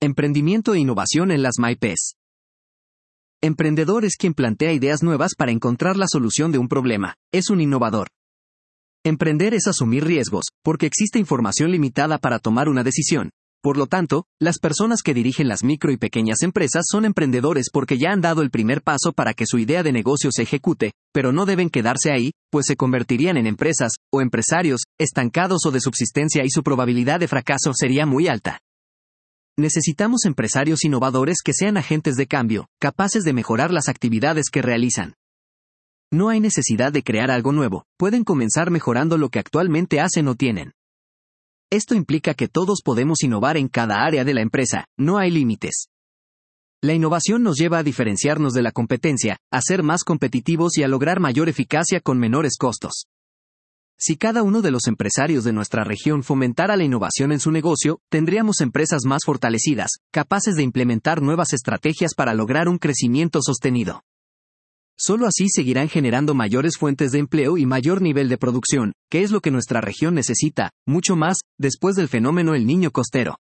Emprendimiento e innovación en las MyPs. Emprendedor es quien plantea ideas nuevas para encontrar la solución de un problema. Es un innovador. Emprender es asumir riesgos, porque existe información limitada para tomar una decisión. Por lo tanto, las personas que dirigen las micro y pequeñas empresas son emprendedores porque ya han dado el primer paso para que su idea de negocio se ejecute, pero no deben quedarse ahí, pues se convertirían en empresas, o empresarios, estancados o de subsistencia y su probabilidad de fracaso sería muy alta. Necesitamos empresarios innovadores que sean agentes de cambio, capaces de mejorar las actividades que realizan. No hay necesidad de crear algo nuevo, pueden comenzar mejorando lo que actualmente hacen o tienen. Esto implica que todos podemos innovar en cada área de la empresa, no hay límites. La innovación nos lleva a diferenciarnos de la competencia, a ser más competitivos y a lograr mayor eficacia con menores costos. Si cada uno de los empresarios de nuestra región fomentara la innovación en su negocio, tendríamos empresas más fortalecidas, capaces de implementar nuevas estrategias para lograr un crecimiento sostenido. Solo así seguirán generando mayores fuentes de empleo y mayor nivel de producción, que es lo que nuestra región necesita, mucho más, después del fenómeno El Niño Costero.